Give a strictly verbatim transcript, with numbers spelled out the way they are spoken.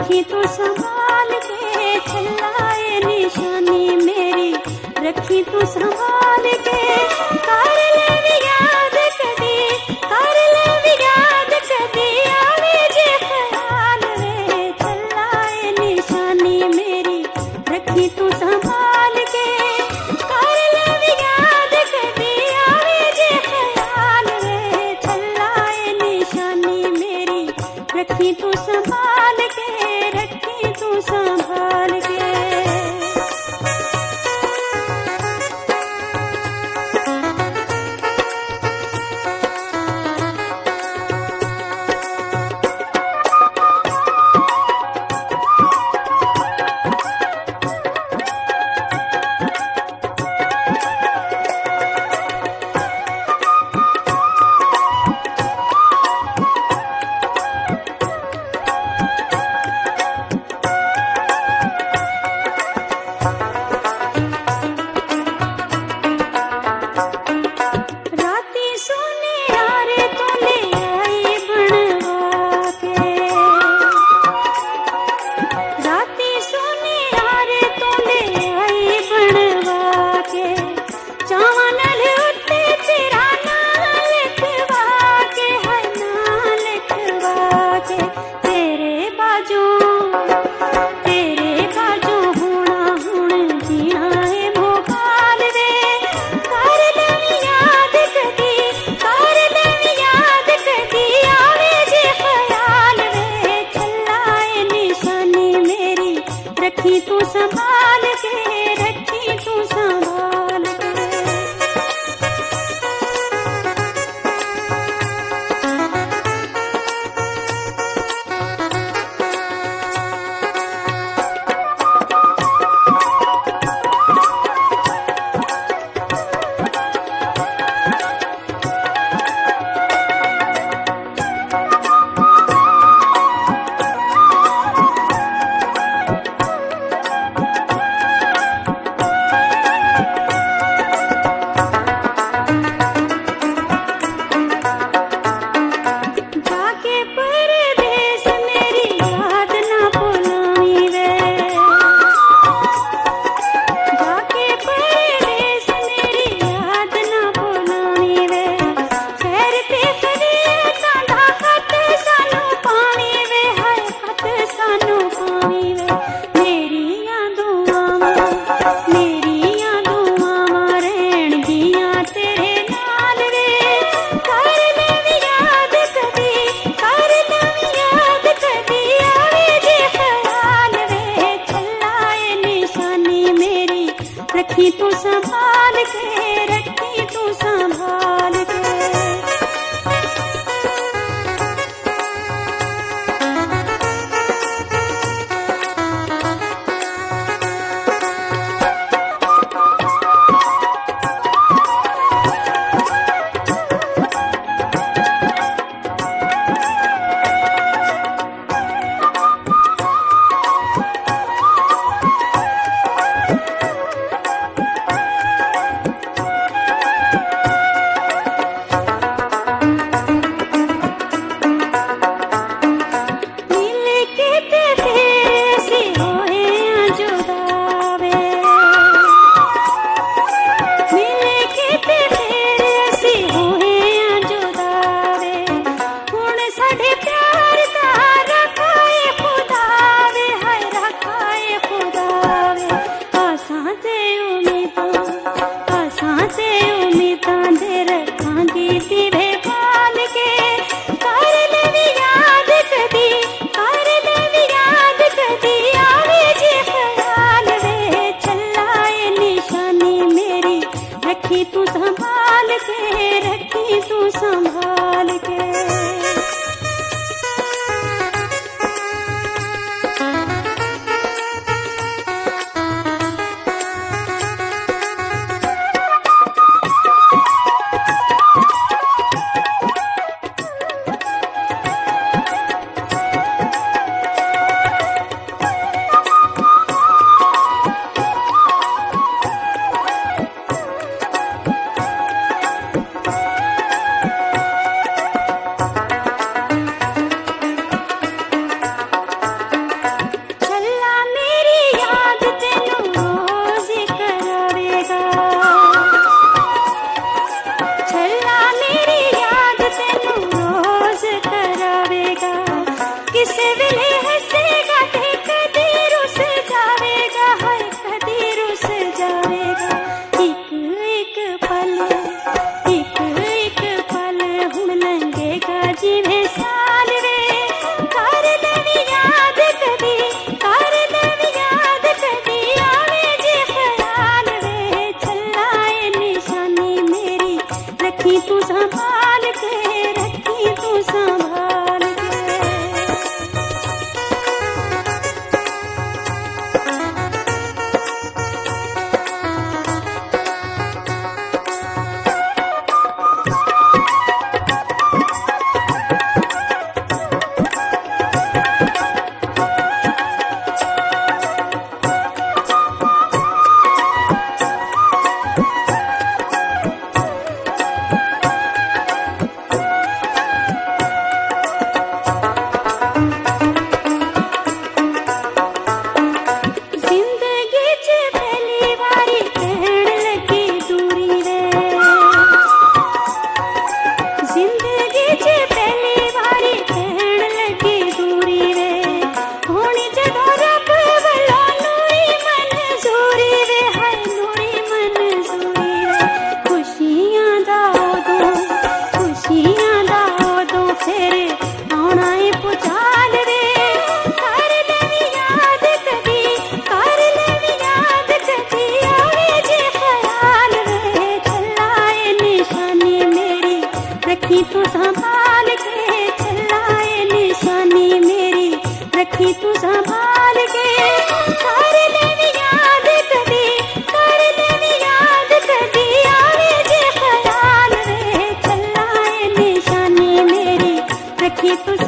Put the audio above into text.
रखी तू संभाल के, चलाए निशानी मेरी रखी तू संभाल के। कर ले भी याद कदी, कर ले भी याद कदी, आवे जे ख्याल रे, चलाए निशानी मेरी रखी तू संभाल के। कर ले भी याद कदी, आवे जे ख्याल रे, चलाए निशानी मेरी रखी तू संभाल के, रखी तू संभाल के। रखी तू संभाल के, रखी तू संभाल के। रखी तू संभाल के। कर लेवी याद कदी, कर लेवी याद कदी, आवे जे ख्याल रे, चलाए निशानी मेरी रखी तू